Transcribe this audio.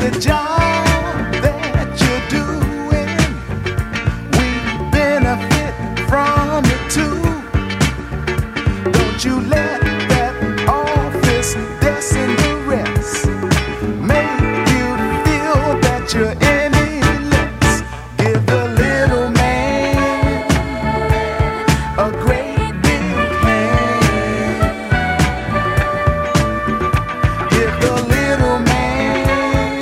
the job that you're doing. We benefit from it too. Don't you let that office desk and the rest make you feel that you're